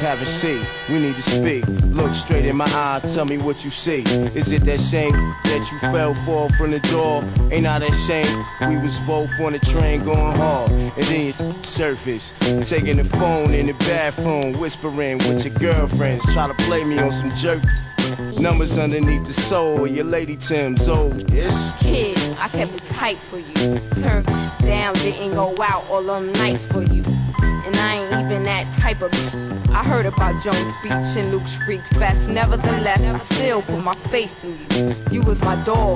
have a seat. We need to speak. Look straight in my eyes, tell me what you see. Is it that same that you fell for from the door? Ain't I that shame? We was both on the train going hard, and then you surface, taking the phone in the bathroom, whispering with your girlfriends, try to play me on some jerk. Numbers underneath the soul, your lady Tim's old. Yes. Kid, I kept it tight for you. Turned down, didn't go out all them nights for you. And I ain't even that type of. I heard about Jones Beach and Luke's Freak Fest. Nevertheless, I still put my faith in you. You was my dog.